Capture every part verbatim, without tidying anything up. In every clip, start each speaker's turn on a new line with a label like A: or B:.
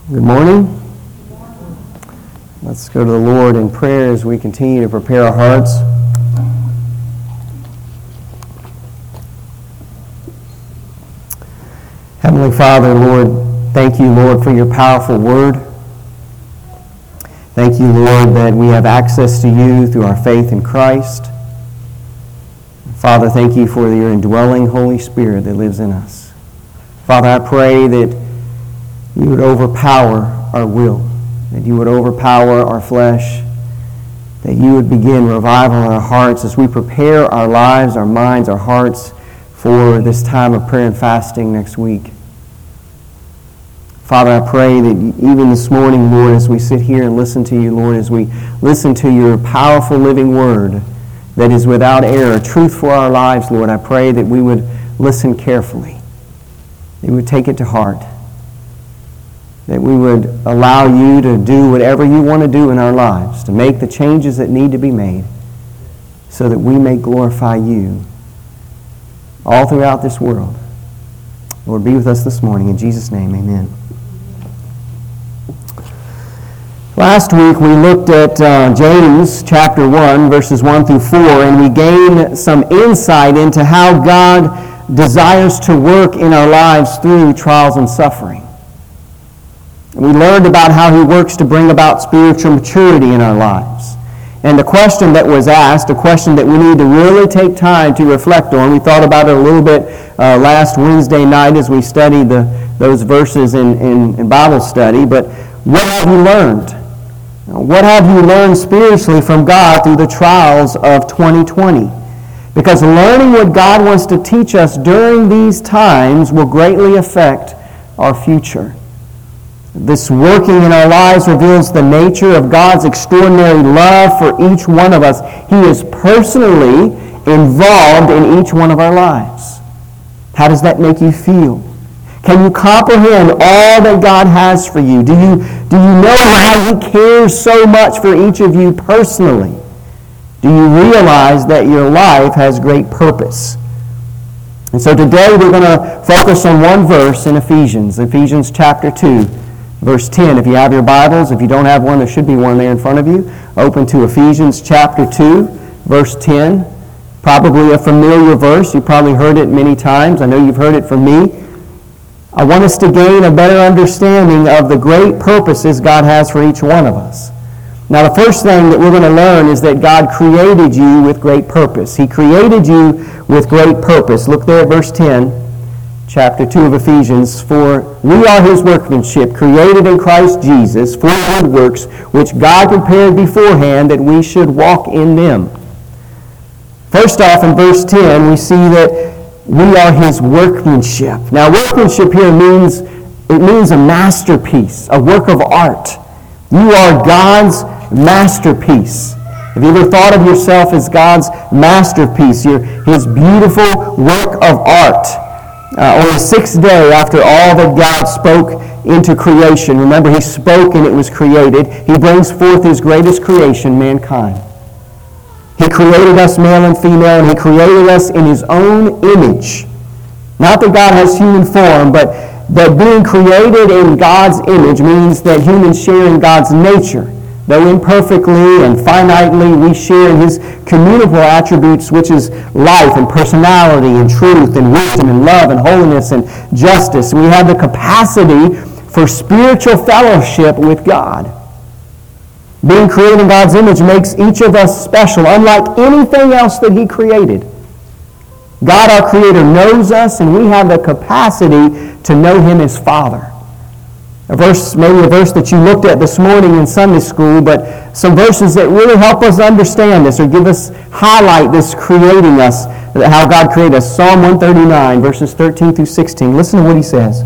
A: Good morning. Let's go to the Lord in prayer as we continue to prepare our hearts. Heavenly Father, Lord, thank you, Lord, for your powerful word. Thank you, Lord, that we have access to you through our faith in Christ. Father, thank you for your indwelling Holy Spirit that lives in us. Father, I pray that you would overpower our will, that you would overpower our flesh, that you would begin revival in our hearts as we prepare our lives, our minds, our hearts for this time of prayer and fasting next week. Father, I pray that even this morning, Lord, as we sit here and listen to you, Lord, as we listen to your powerful living word that is without error, truth for our lives, Lord, I pray that we would listen carefully, that we would take it to heart, that we would allow you to do whatever you want to do in our lives, to make the changes that need to be made so that we may glorify you all throughout this world. Lord, be with us this morning. In Jesus' name, amen. Last week we looked at uh, James chapter one, verses one through four, and we gained some insight into how God desires to work in our lives through trials and suffering. We learned about how he works to bring about spiritual maturity in our lives. And the question that was asked, a question that we need to really take time to reflect on, we thought about it a little bit uh, last Wednesday night as we studied the, those verses in, in, in Bible study, but what have you learned? What have you learned spiritually from God through the trials of twenty twenty? Because learning what God wants to teach us during these times will greatly affect our future. This working in our lives reveals the nature of God's extraordinary love for each one of us. He is personally involved in each one of our lives. How does that make you feel? Can you comprehend all that God has for you? Do you, do you know how He cares so much for each of you personally? Do you realize that your life has great purpose? And so today we're going to focus on one verse in Ephesians, Ephesians chapter two. Verse ten, if you have your Bibles, if you don't have one, there should be one there in front of you. Open to Ephesians chapter two, verse ten. Probably a familiar verse. You've probably heard it many times. I know you've heard it from me. I want us to gain a better understanding of the great purposes God has for each one of us. Now, the first thing that we're going to learn is that God created you with great purpose. He created you with great purpose. Look there at verse ten. Chapter two of Ephesians, for we are His workmanship, created in Christ Jesus for good works, which God prepared beforehand that we should walk in them. First off, in verse ten, we see that we are His workmanship. Now, workmanship here means, it means a masterpiece, a work of art. You are God's masterpiece. Have you ever thought of yourself as God's masterpiece, your, His beautiful work of art? Uh, on the sixth day after all that God spoke into creation, remember He spoke and it was created, He brings forth His greatest creation, mankind. He created us male and female, and He created us in His own image. Not that God has human form, but that being created in God's image means that humans share in God's nature. Though imperfectly and finitely, we share in His communicable attributes, which is life and personality and truth and wisdom and love and holiness and justice. We have the capacity for spiritual fellowship with God. Being created in God's image makes each of us special, unlike anything else that He created. God, our Creator, knows us, and we have the capacity to know Him as Father. A verse, maybe a verse that you looked at this morning in Sunday school, but some verses that really help us understand this or give us, highlight this creating us, how God created us. Psalm one thirty-nine, verses thirteen through sixteen. Listen to what he says.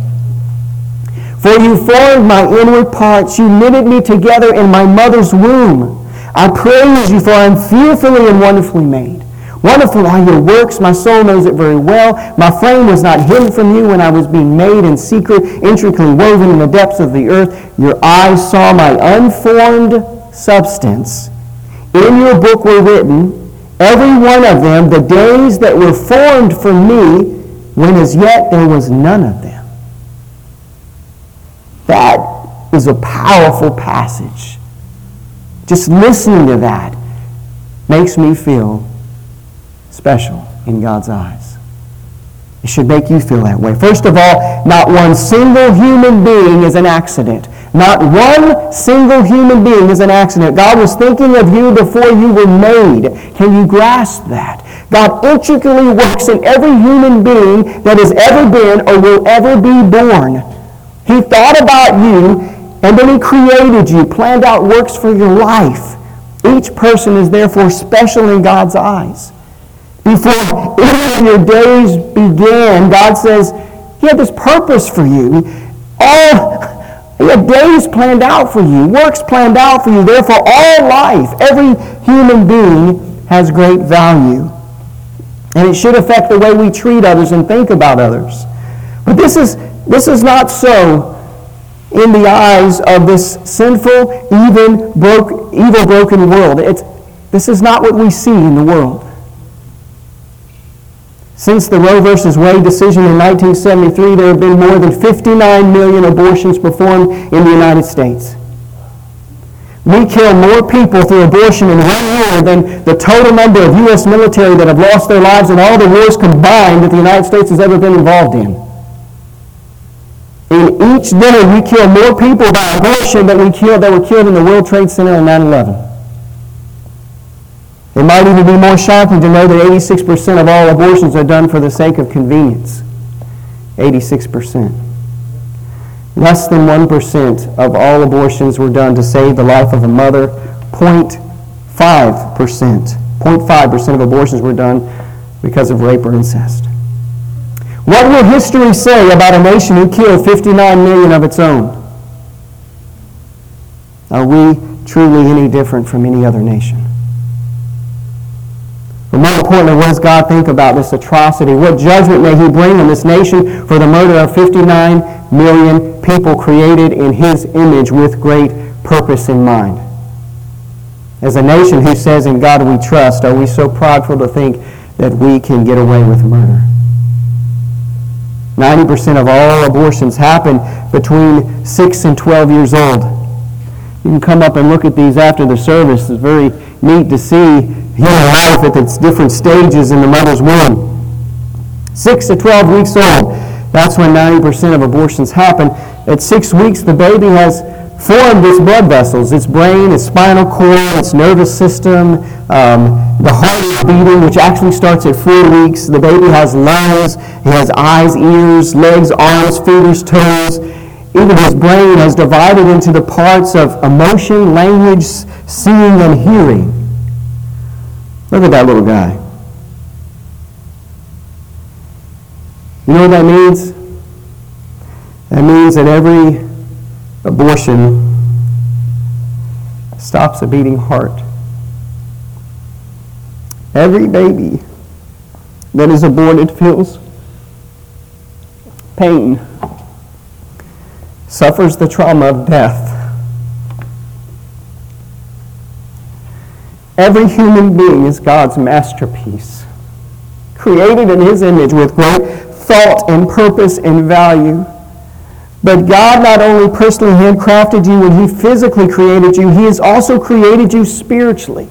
A: For you formed my inward parts, you knitted me together in my mother's womb. I praise you, for I am fearfully and wonderfully made. Wonderful are your works, my soul knows it very well. My frame was not hidden from you when I was being made in secret, intricately woven in the depths of the earth. Your eyes saw my unformed substance. In your book were written, every one of them, the days that were formed for me, when as yet there was none of them. That is a powerful passage. Just listening to that makes me feel special in God's eyes. It should make you feel that way. First of all, not one single human being is an accident. Not one single human being is an accident. God was thinking of you before you were made. Can you grasp that? God intricately works in every human being that has ever been or will ever be born. He thought about you, and then He created you, planned out works for your life. Each person is therefore special in God's eyes. Before any of your days began, God says He had this purpose for you. All, He had days planned out for you, works planned out for you. Therefore, all life, every human being has great value. And it should affect the way we treat others and think about others. But this is, this is not so in the eyes of this sinful, even broke, evil, broken world. It's, this is not what we see in the world. Since the Roe versus Wade decision in nineteen seventy-three, there have been more than fifty-nine million abortions performed in the United States. We kill more people through abortion in one year than the total number of U S military that have lost their lives in all the wars combined that the United States has ever been involved in. In each day, we kill more people by abortion than we killed that were killed in the World Trade Center on nine eleven. It might even be more shocking to know that eighty-six percent of all abortions are done for the sake of convenience. eighty-six percent. Less than one percent of all abortions were done to save the life of a mother. zero point five percent. zero point five percent of abortions were done because of rape or incest. What will history say about a nation who killed fifty-nine million of its own? Are we truly any different from any other nation? But more importantly, what does God think about this atrocity? What judgment may He bring on this nation for the murder of fifty-nine million people created in His image with great purpose in mind? As a nation who says, "In God we trust," are we so prideful to think that we can get away with murder? ninety percent of all abortions happen between six and twelve years old. You can come up and look at these after the service. It's very neat to see human life at its different stages in the mother's womb. six to twelve weeks old, that's when ninety percent of abortions happen. At six weeks, the baby has formed its blood vessels, its brain, its spinal cord, its nervous system. Um, the heart is beating, which actually starts at four weeks. The baby has lungs, he has eyes, ears, legs, arms, fingers, toes. Even his brain has divided into the parts of emotion, language, seeing, and hearing. Look at that little guy. You know what that means? That means that every abortion stops a beating heart. Every baby that is aborted feels pain, suffers the trauma of death. Every human being is God's masterpiece, created in His image with great thought and purpose and value. But God not only personally handcrafted you when He physically created you, He has also created you spiritually.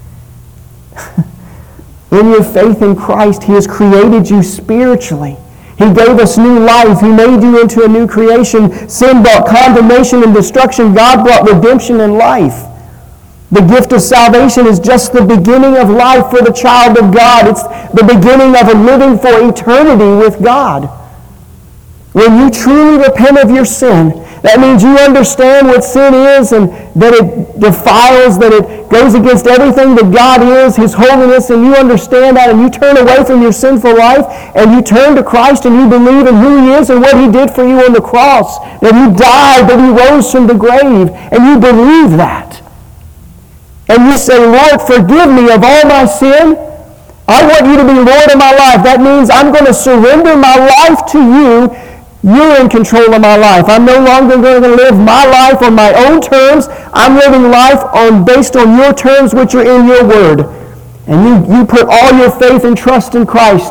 A: In your faith in Christ, He has created you spiritually. He gave us new life. He made you into a new creation. Sin brought condemnation and destruction. God brought redemption and life. The gift of salvation is just the beginning of life for the child of God. It's the beginning of a living for eternity with God. When you truly repent of your sin, that means you understand what sin is and that it defiles, that it goes against everything that God is, His holiness, and you understand that and you turn away from your sinful life and you turn to Christ and you believe in who He is and what He did for you on the cross, that He died, that He rose from the grave, and you believe that. And you say, "Lord, forgive me of all my sin. I want you to be Lord of my life." That means I'm going to surrender my life to you. You're in control of my life. I'm no longer going to live my life on my own terms. I'm living life on based on your terms, which are in your word. And you, you put all your faith and trust in Christ.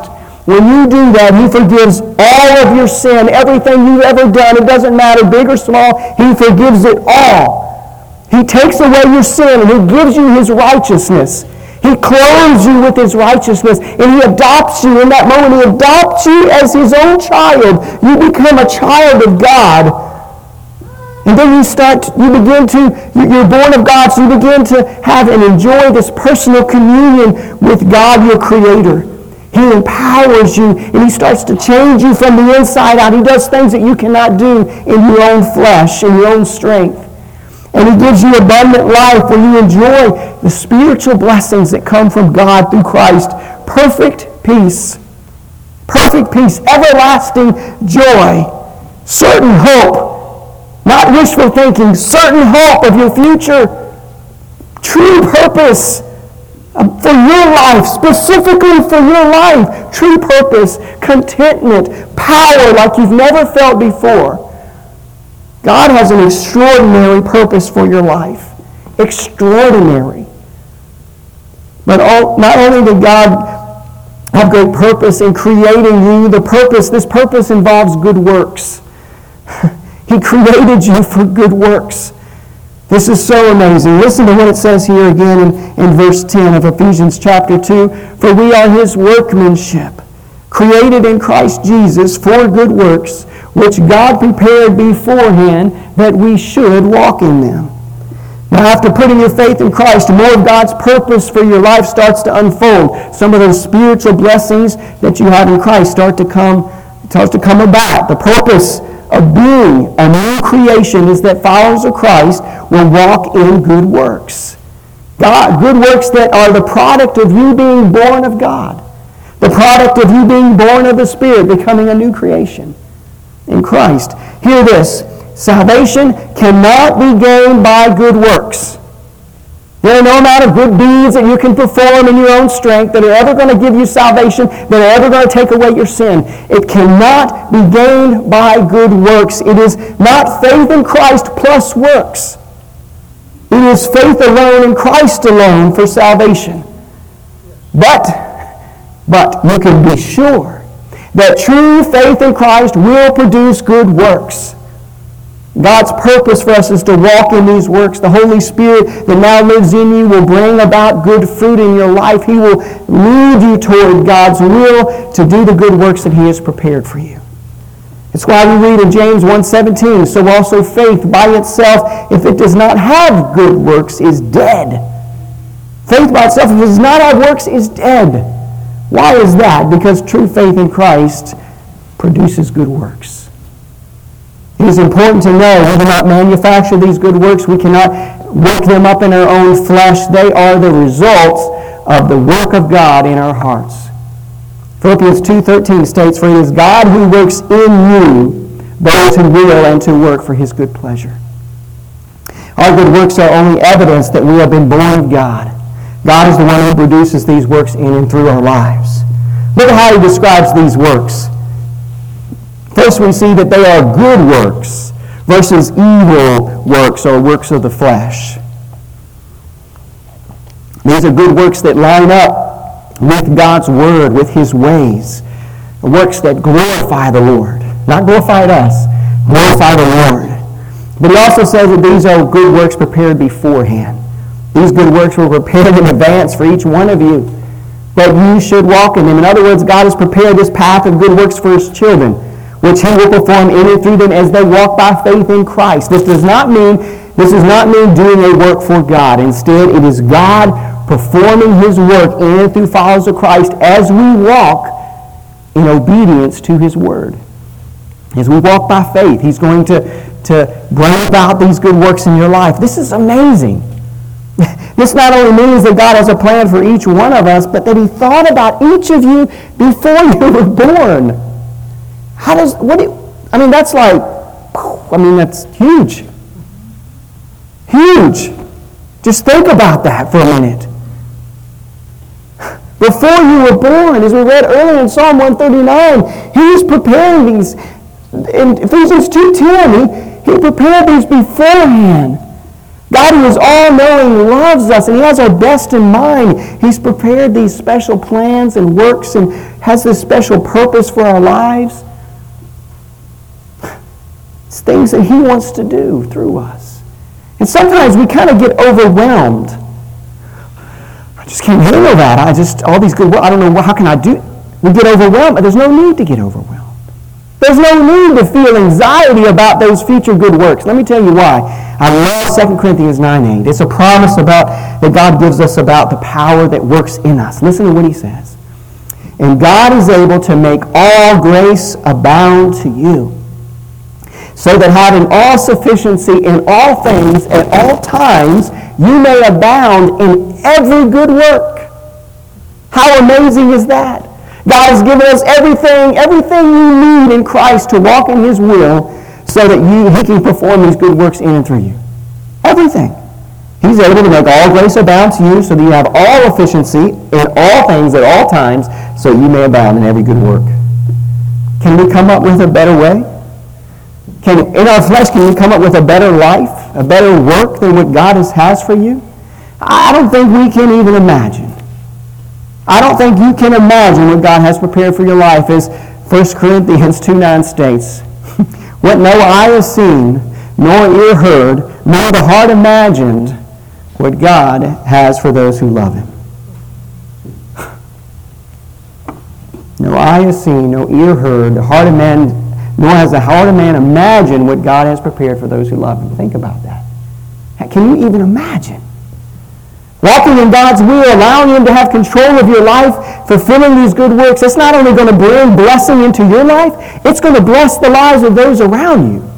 A: When you do that, He forgives all of your sin, everything you've ever done. It doesn't matter, big or small. He forgives it all. He takes away your sin and He gives you His righteousness. He clothes you with His righteousness, and He adopts you in that moment. He adopts you as His own child. You become a child of God. And then you start, you begin to, you're born of God, so you begin to have and enjoy this personal communion with God, your Creator. He empowers you, and He starts to change you from the inside out. He does things that you cannot do in your own flesh, in your own strength. And He gives you abundant life where you enjoy the spiritual blessings that come from God through Christ. Perfect peace. Perfect peace. Everlasting joy. Certain hope. Not wishful thinking. Certain hope of your future. True purpose for your life. Specifically for your life. True purpose. Contentment. Power like you've never felt before. God has an extraordinary purpose for your life. Extraordinary. But all, not only did God have great purpose in creating you, the purpose, this purpose involves good works. He created you for good works. This is so amazing. Listen to what it says here again in, in verse ten of Ephesians chapter two. For we are His workmanship, created in Christ Jesus for good works, which God prepared beforehand that we should walk in them. Now, after putting your faith in Christ, more of God's purpose for your life starts to unfold. Some of those spiritual blessings that you have in Christ start to come, starts to come about. The purpose of being a new creation is that followers of Christ will walk in good works. God, good works that are the product of you being born of God. The product of you being born of the Spirit, becoming a new creation in Christ. Hear this. Salvation cannot be gained by good works. There are no amount of good deeds that you can perform in your own strength that are ever going to give you salvation, that are ever going to take away your sin. It cannot be gained by good works. It is not faith in Christ plus works. It is faith alone in Christ alone for salvation. But, but you can be sure that true faith in Christ will produce good works. God's purpose for us is to walk in these works. The Holy Spirit that now lives in you will bring about good fruit in your life. He will lead you toward God's will to do the good works that He has prepared for you. It's why we read in James one seventeen, so also faith by itself, if it does not have good works, is dead. Faith by itself, if it does not have works, is dead. Why is that? Because true faith in Christ produces good works. It is important to know we do not manufacture these good works. We cannot work them up in our own flesh. They are the results of the work of God in our hearts. Philippians two thirteen states, for it is God who works in you those who will and to work for His good pleasure. Our good works are only evidence that we have been born of God. God is the one who produces these works in and through our lives. Look at how He describes these works. First, we see that they are good works versus evil works or works of the flesh. These are good works that line up with God's Word, with His ways. Works that glorify the Lord. Not glorify us, glorify the Lord. But He also says that these are good works prepared beforehand. These good works were prepared in advance for each one of you, that you should walk in them. In other words, God has prepared this path of good works for His children, which He will perform in and through them as they walk by faith in Christ. This does not mean this does not mean doing a work for God. Instead, it is God performing His work in and through followers of Christ as we walk in obedience to His Word. As we walk by faith, He's going to, to bring about these good works in your life. This is amazing. This not only means that God has a plan for each one of us, but that He thought about each of you before you were born. How does, what do you, I mean, that's like, I mean, that's huge. Huge. Just think about that for a minute. Before you were born, as we read earlier in Psalm one thirty-nine, He was preparing these. In Ephesians two ten, he, he prepared these beforehand. God, who is all-knowing, loves us, and He has our best in mind. He's prepared these special plans and works and has this special purpose for our lives. It's things that He wants to do through us. And sometimes we kind of get overwhelmed. I just can't handle that. I just, all these good works, I don't know, how can I do? We get overwhelmed, but there's no need to get overwhelmed. There's no need to feel anxiety about those future good works. Let me tell you why. I love Second Corinthians nine eight. It's a promise about that God gives us about the power that works in us. Listen to what he says. And God is able to make all grace abound to you, so that having all sufficiency in all things at all times, you may abound in every good work. How amazing is that? God has given us everything, everything you need in Christ to walk in His will so that you, He can perform these good works in and through you. Everything. He's able to make all grace abound to you so that you have all efficiency in all things at all times so you may abound in every good work. Can we come up with a better way? Can, in our flesh, can we come up with a better life, a better work than what God has, has for you? I don't think we can even imagine. I don't think you can imagine what God has prepared for your life, as First Corinthians two nine states. What no eye has seen, nor ear heard, nor the heart imagined, what God has for those who love Him. No eye has seen, no ear heard, the heart of man, nor has the heart of man imagined what God has prepared for those who love Him. Think about that. Can you even imagine? Walking in God's will, allowing Him to have control of your life, fulfilling these good works, it's not only going to bring blessing into your life, it's going to bless the lives of those around you.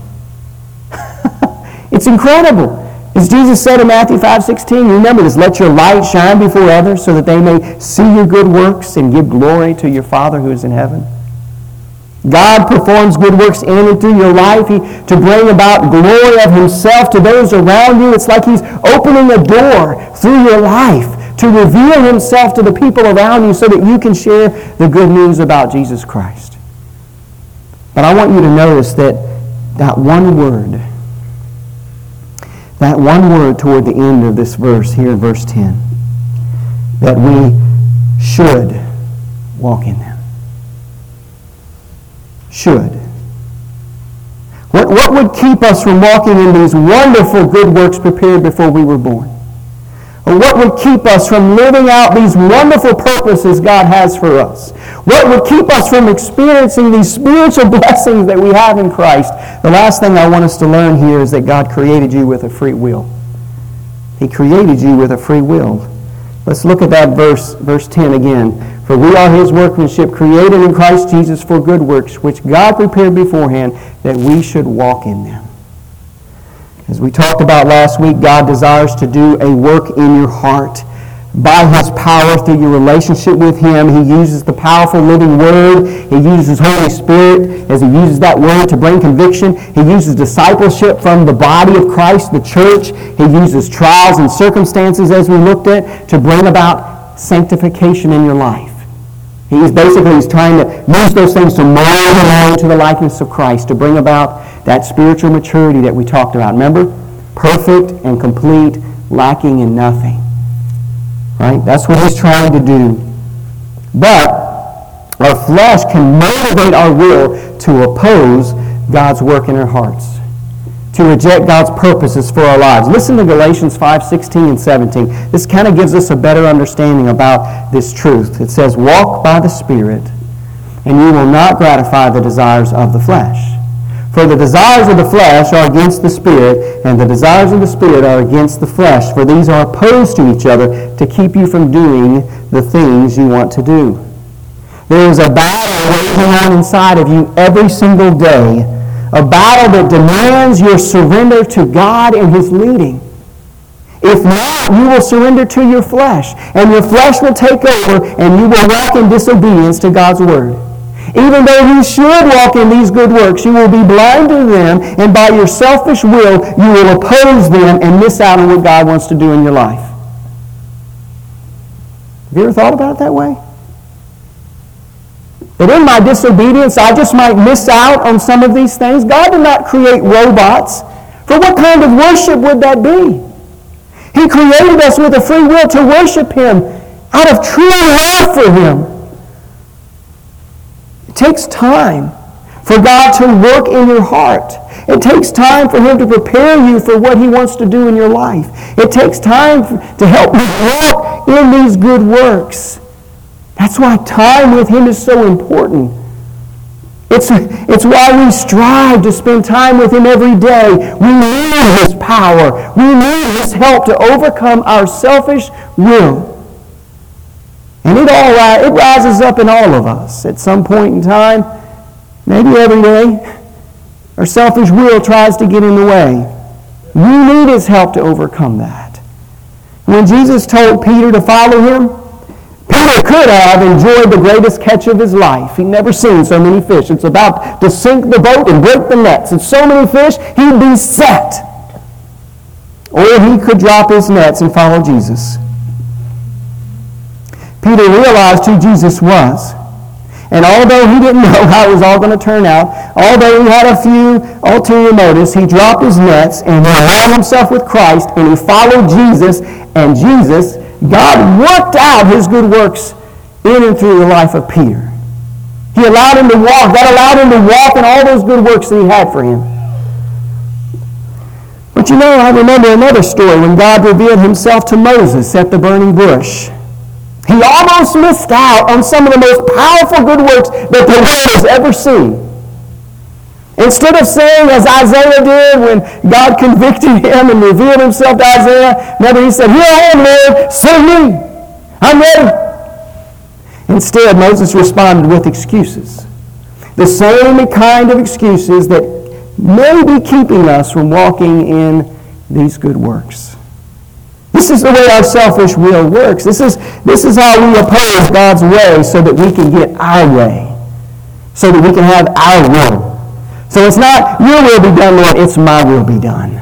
A: It's incredible. As Jesus said in Matthew five sixteen, remember this, let your light shine before others so that they may see your good works and give glory to your Father who is in heaven. God performs good works in and through your life he, to bring about glory of Himself to those around you. It's like He's opening a door through your life to reveal Himself to the people around you so that you can share the good news about Jesus Christ. But I want you to notice that that one word, that one word toward the end of this verse here in verse ten, that we should walk in them. Should. What, what would keep us from walking in these wonderful good works prepared before we were born? Or what would keep us from living out these wonderful purposes God has for us? What would keep us from experiencing these spiritual blessings that we have in Christ? The last thing I want us to learn here is that God created you with a free will. He created you with a free will. Let's look at that verse, verse ten again. For we are His workmanship, created in Christ Jesus for good works, which God prepared beforehand that we should walk in them. As we talked about last week, God desires to do a work in your heart. By His power, through your relationship with Him, He uses the powerful living Word. He uses Holy Spirit as He uses that Word to bring conviction. He uses discipleship from the body of Christ, the church. He uses trials and circumstances, as we looked at, to bring about sanctification in your life. He's basically he's trying to use those things to mold along into the likeness of Christ, to bring about that spiritual maturity that we talked about. Remember? Perfect and complete, lacking in nothing. Right? That's what He's trying to do. But our flesh can motivate our will to oppose God's work in our hearts, to reject God's purposes for our lives. Listen to Galatians five sixteen and seventeen. This kind of gives us a better understanding about this truth. It says, walk by the Spirit, and you will not gratify the desires of the flesh. For the desires of the flesh are against the Spirit, and the desires of the Spirit are against the flesh. For these are opposed to each other to keep you from doing the things you want to do. There is a battle raging on inside of you every single day. A battle that demands your surrender to God and His leading. If not, you will surrender to your flesh, and your flesh will take over, and you will walk in disobedience to God's Word. Even though you should walk in these good works, you will be blind to them, and by your selfish will, you will oppose them and miss out on what God wants to do in your life. Have you ever thought about it that way? That in my disobedience, I just might miss out on some of these things. God did not create robots. For what kind of worship would that be? He created us with a free will to worship Him out of true love for Him. It takes time for God to work in your heart. It takes time for Him to prepare you for what He wants to do in your life. It takes time to help you walk in these good works. That's why time with Him is so important. It's, it's why we strive to spend time with Him every day. We need His power. We need His help to overcome our selfish will. And it all it rises up in all of us at some point in time, maybe every day. Our selfish will tries to get in the way. We need His help to overcome that. When Jesus told Peter to follow Him, Peter could have enjoyed the greatest catch of his life. He'd never seen so many fish. It's about to sink the boat and break the nets. It's so many fish, he'd be set. Or he could drop his nets and follow Jesus. Peter realized who Jesus was. And although he didn't know how it was all going to turn out, although he had a few ulterior motives, he dropped his nets and he aligned himself with Christ and he followed Jesus. And Jesus, God worked out His good works in and through the life of Peter. He allowed him to walk. God allowed him to walk in all those good works that He had for him. But you know, I remember another story when God revealed Himself to Moses at the burning bush. He almost missed out on some of the most powerful good works that the world has ever seen. Instead of saying, as Isaiah did when God convicted him and revealed Himself to Isaiah, remember he said, "Here I am, Lord, send me. I'm ready." Instead, Moses responded with excuses. The same kind of excuses that may be keeping us from walking in these good works. This is the way our selfish will works. This is, this is how we oppose God's way so that we can get our way, so that we can have our will. So it's not your will be done, Lord, it's my will be done.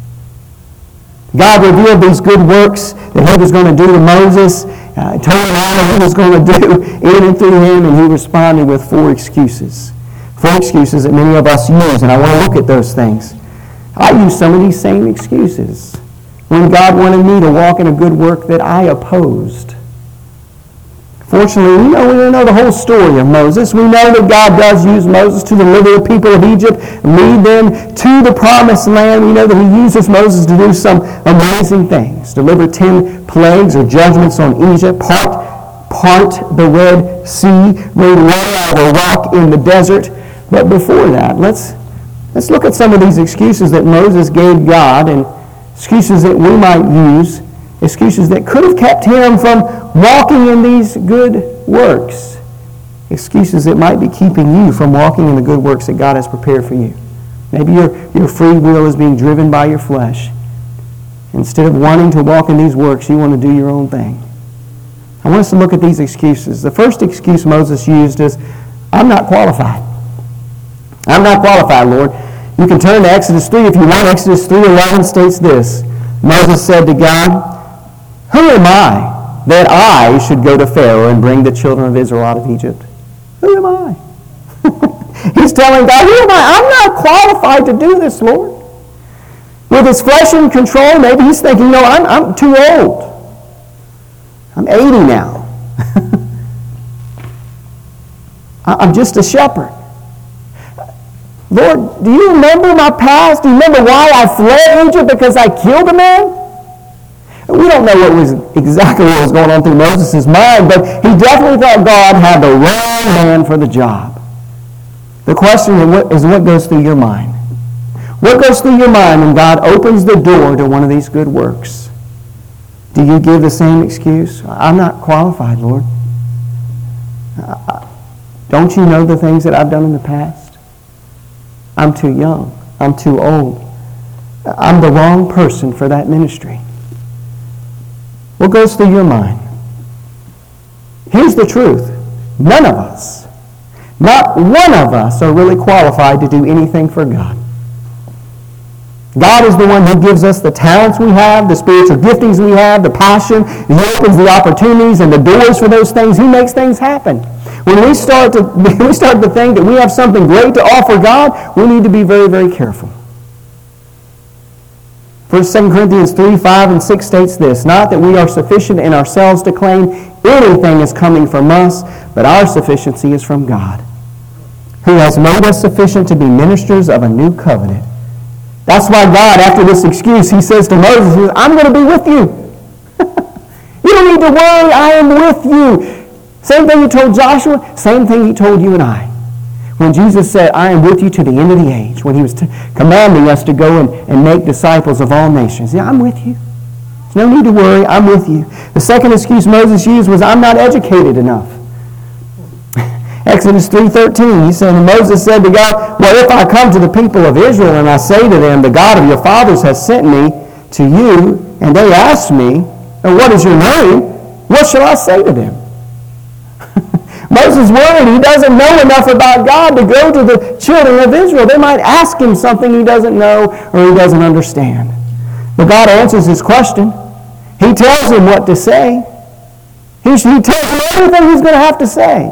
A: God revealed these good works that He was going to do to Moses, uh, told him all He was going to do in and through him, and he responded with four excuses. Four excuses that many of us use, and I want to look at those things. I use some of these same excuses when God wanted me to walk in a good work that I opposed. Fortunately, we know, we don't know the whole story of Moses. We know that God does use Moses to deliver the people of Egypt, lead them to the promised land. We know that He uses Moses to do some amazing things. Deliver ten plagues or judgments on Egypt, part, part the Red Sea, made water out of a rock in the desert. But before that, let's, let's look at some of these excuses that Moses gave God and excuses that we might use, excuses that could have kept him from walking in these good works. Excuses that might be keeping you from walking in the good works that God has prepared for you. Maybe your, your free will is being driven by your flesh. Instead of wanting to walk in these works, you want to do your own thing. I want us to look at these excuses. The first excuse Moses used is, "I'm not qualified. I'm not qualified, Lord." You can turn to Exodus three if you want. Exodus three eleven states this. Moses said to God, "Who am I that I should go to Pharaoh and bring the children of Israel out of Egypt?" Who am I? He's telling God, who am I? I'm not qualified to do this, Lord. With his flesh in control, maybe he's thinking, no, I'm, I'm too old. I'm eighty now. I'm just a shepherd. Lord, do you remember my past? Do you remember why I fled Egypt? Because I killed a man? We don't know what was exactly what was going on through Moses' mind, but he definitely thought God had the wrong man for the job. The question is, what goes through your mind? What goes through your mind when God opens the door to one of these good works? Do you give the same excuse? I'm not qualified, Lord. Don't you know the things that I've done in the past? I'm too young. I'm too old. I'm the wrong person for that ministry. What goes through your mind? Here's the truth. None of us, not one of us, are really qualified to do anything for God. God is the one who gives us the talents we have, the spiritual giftings we have, the passion. He opens the opportunities and the doors for those things. He makes things happen. When we start to when we start to think that we have something great to offer God, we need to be very, very careful. Second Corinthians three, five, and six states this, not that we are sufficient in ourselves to claim anything is coming from us, but our sufficiency is from God, who has made us sufficient to be ministers of a new covenant. That's why God, after this excuse, he says to Moses, I'm going to be with you. You don't need to worry, I am with you. Same thing he told Joshua, same thing he told you and I. When Jesus said, I am with you to the end of the age, when he was t- commanding us to go and, and make disciples of all nations. Yeah, I'm with you. There's no need to worry, I'm with you. The second excuse Moses used was, I'm not educated enough. Exodus three thirteen, he said, and Moses said to God, well, if I come to the people of Israel and I say to them, the God of your fathers has sent me to you, and they ask me, and what is your name? What shall I say to them? Moses worried he doesn't know enough about God to go to the children of Israel. They might ask him something he doesn't know or he doesn't understand. But God answers his question. He tells him what to say. He, he tells him everything he's going to have to say.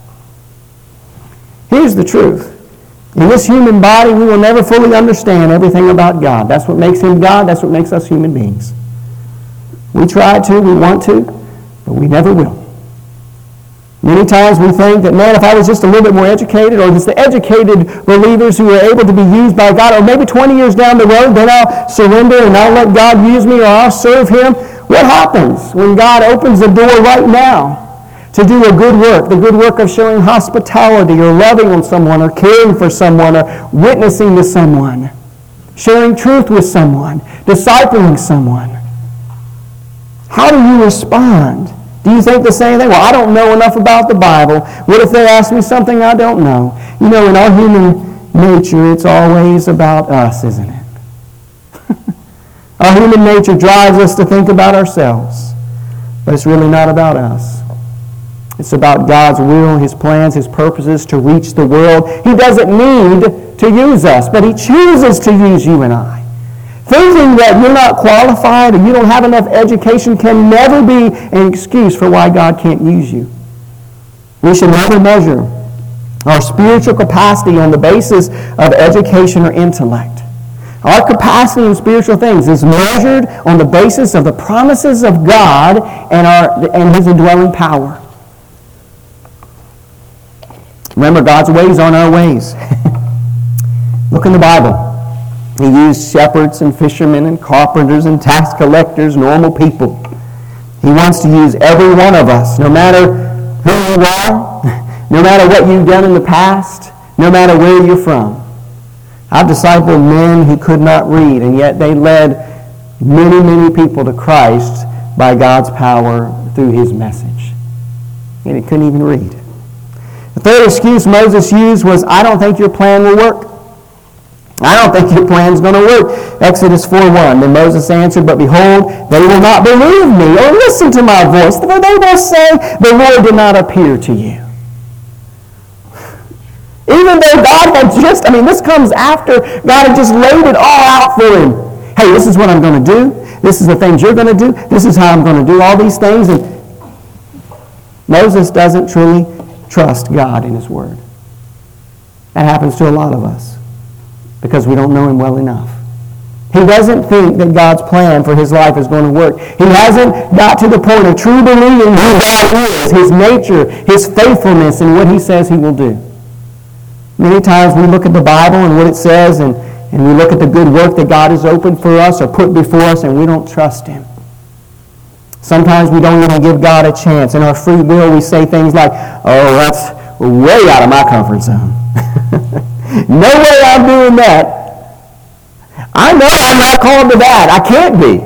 A: Here's the truth. In this human body, we will never fully understand everything about God. That's what makes him God. That's what makes us human beings. We try to, we want to, but we never will. Many times we think that, man, if I was just a little bit more educated, or just the educated believers who are able to be used by God, or maybe twenty years down the road, then I'll surrender and I'll let God use me, or I'll serve him. What happens when God opens the door right now to do a good work, the good work of showing hospitality, or loving on someone, or caring for someone, or witnessing to someone, sharing truth with someone, discipling someone? How do you respond? Do you think the same thing? Well, I don't know enough about the Bible. What if they ask me something I don't know? You know, in our human nature, it's always about us, isn't it? Our human nature drives us to think about ourselves. But it's really not about us. It's about God's will, his plans, his purposes to reach the world. He doesn't need to use us, but he chooses to use you and I. Thinking that you're not qualified or you don't have enough education can never be an excuse for why God can't use you. We should never measure our spiritual capacity on the basis of education or intellect. Our capacity in spiritual things is measured on the basis of the promises of God and, our, and his indwelling power. Remember, God's ways aren't our ways. Look in the Bible. He used shepherds and fishermen and carpenters and tax collectors, normal people. He wants to use every one of us, no matter who you are, no matter what you've done in the past, no matter where you're from. I've discipled men who could not read, and yet they led many, many people to Christ by God's power through his message. And he couldn't even read. The third excuse Moses used was, I don't think your plan will work. I don't think your plan's going to work. Exodus four one, then Moses answered, but behold, they will not believe me or listen to my voice, for they will say, the Lord did not appear to you. Even though God had just, I mean, this comes after God had just laid it all out for him. Hey, this is what I'm going to do. This is the things you're going to do. This is how I'm going to do all these things. And Moses doesn't truly trust God in his word. That happens to a lot of us, because we don't know him well enough. He doesn't think that God's plan for his life is going to work. He hasn't got to the point of true believing who God is, his nature, his faithfulness, and what he says he will do. Many times we look at the Bible and what it says, and, and we look at the good work that God has opened for us or put before us, and we don't trust him. Sometimes we don't even give God a chance. In our free will, we say things like, oh, that's way out of my comfort zone. No way I'm doing that. I know I'm not called to that. I can't be.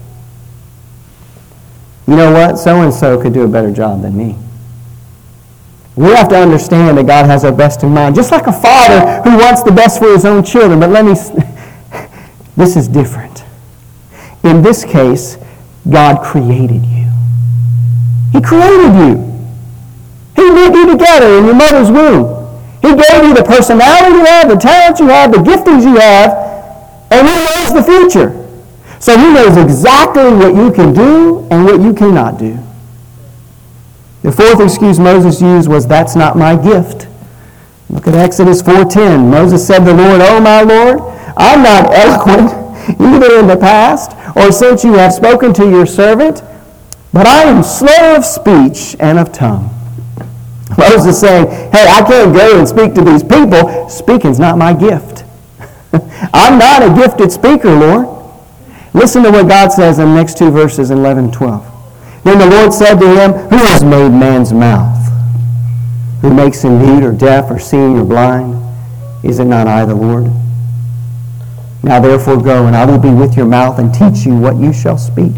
A: You know what? So-and-so could do a better job than me. We have to understand that God has our best in mind. Just like a father who wants the best for his own children. But let me... This is different. In this case, God created you. He created you. He knit you together in your mother's womb. He gave you the personality you have, the talents you have, the giftings you have, and he knows the future. So he knows exactly what you can do and what you cannot do. The fourth excuse Moses used was, that's not my gift. Look at Exodus four ten. Moses said to the Lord, oh my Lord, I'm not eloquent, either in the past or since you have spoken to your servant, but I am slow of speech and of tongue. Moses is saying, hey, I can't go and speak to these people. Speaking's not my gift. I'm not a gifted speaker, Lord. Listen to what God says in the next two verses, eleven and twelve. Then the Lord said to him, who has made man's mouth? Who makes him mute or deaf or seeing or blind? Is it not I, the Lord? Now therefore go, and I will be with your mouth and teach you what you shall speak.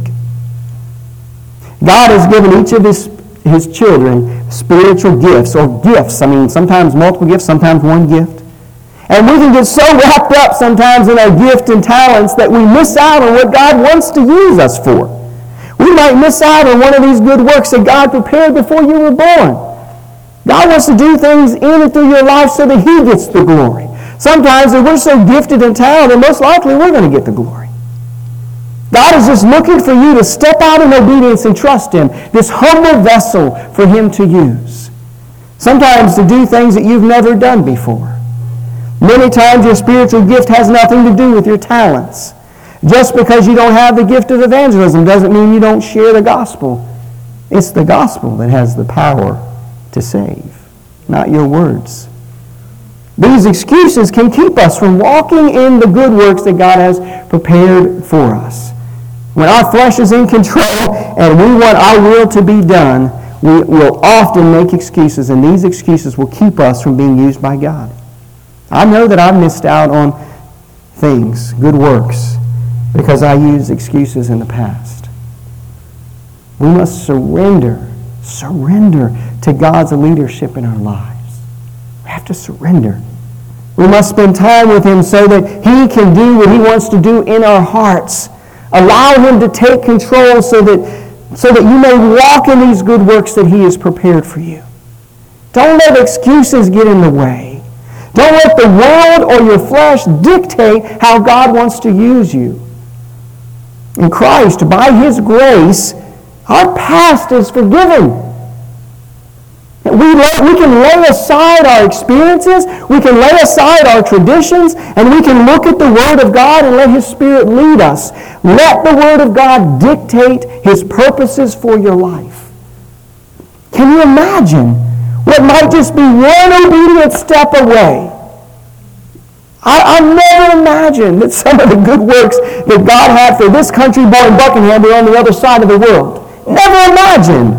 A: God has given each of his, his children spiritual gifts, or gifts. I mean, sometimes multiple gifts, sometimes one gift. And we can get so wrapped up sometimes in our gift and talents that we miss out on what God wants to use us for. We might miss out on one of these good works that God prepared before you were born. God wants to do things in and through your life so that he gets the glory. Sometimes if we're so gifted and talented, most likely we're going to get the glory. God is just looking for you to step out in obedience and trust him, this humble vessel for him to use. Sometimes to do things that you've never done before. Many times your spiritual gift has nothing to do with your talents. Just because you don't have the gift of evangelism doesn't mean you don't share the gospel. It's the gospel that has the power to save, not your words. These excuses can keep us from walking in the good works that God has prepared for us. When our flesh is in control and we want our will to be done, we will often make excuses, and these excuses will keep us from being used by God. I know that I've missed out on things, good works, because I used excuses in the past. We must surrender, surrender to God's leadership in our lives. We have to surrender. We must spend time with him so that he can do what he wants to do in our hearts. Allow him to take control so that, so that you may walk in these good works that he has prepared for you. Don't let excuses get in the way. Don't let the world or your flesh dictate how God wants to use you. In Christ, by his grace, our past is forgiven. We, lay, we can lay aside our experiences, we can lay aside our traditions, and we can look at the Word of God and let his Spirit lead us. Let the Word of God dictate his purposes for your life. Can you imagine what might just be one obedient step away? I, I never imagined that some of the good works that God had for this country, boy in Buckingham, were on the other side of the world. Never imagined.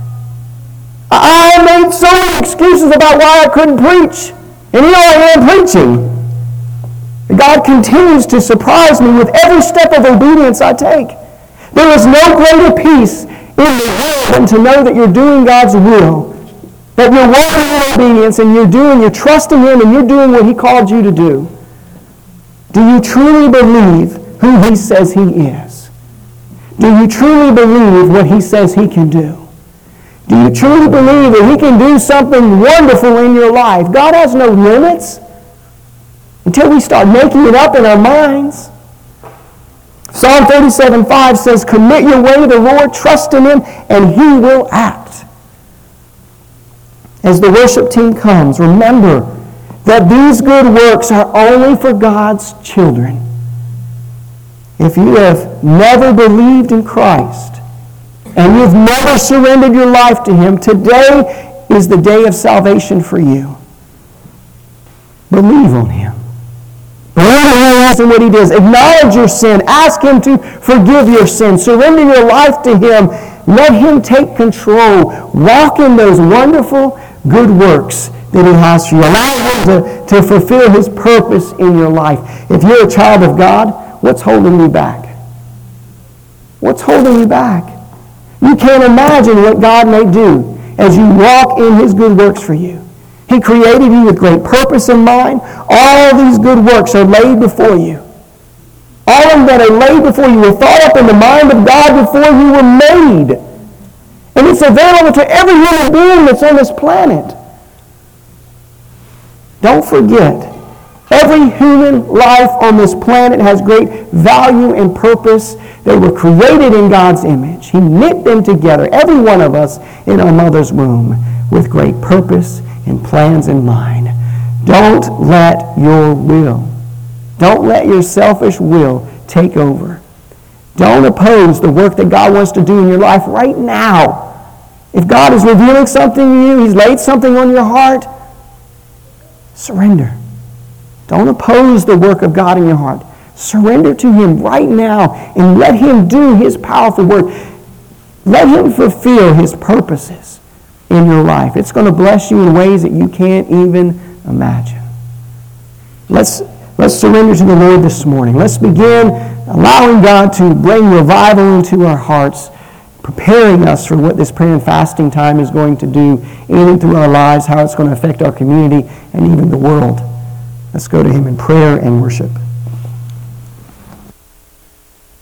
A: I made so many excuses about why I couldn't preach. And here I am preaching. God continues to surprise me with every step of obedience I take. There is no greater peace in the world than to know that you're doing God's will. That you're walking in obedience and you're doing, you're trusting him and you're doing what he called you to do. Do you truly believe who he says he is? Do you truly believe what he says he can do? Do you truly believe that he can do something wonderful in your life? God has no limits until we start making it up in our minds. Psalm thirty-seven five says, commit your way to the Lord, trust in him, and he will act. As the worship team comes, remember that these good works are only for God's children. If you have never believed in Christ, and you've never surrendered your life to him, today is the day of salvation for you. Believe on him. Believe in who he is and what he does. Acknowledge your sin. Ask him to forgive your sin. Surrender your life to him. Let him take control. Walk in those wonderful good works that he has for you. Allow him to, to fulfill his purpose in your life. If you're a child of God, what's holding you back? What's holding you back? You can't imagine what God may do as you walk in his good works for you. He created you with great purpose in mind. All these good works are laid before you. All of them that are laid before you were thought up in the mind of God before you were made. And it's available to every human being that's on this planet. Don't forget, every human life on this planet has great value and purpose. They were created in God's image. He knit them together, every one of us in our mother's womb, with great purpose and plans in mind. Don't let your will, don't let your selfish will take over. Don't oppose the work that God wants to do in your life right now. If God is revealing something to you, He's laid something on your heart, surrender. Don't oppose the work of God in your heart. Surrender to Him right now and let Him do His powerful work. Let Him fulfill His purposes in your life. It's going to bless you in ways that you can't even imagine. Let's, let's surrender to the Lord this morning. Let's begin allowing God to bring revival into our hearts, preparing us for what this prayer and fasting time is going to do in and through our lives, how it's going to affect our community and even the world. Let's go to Him in prayer and worship.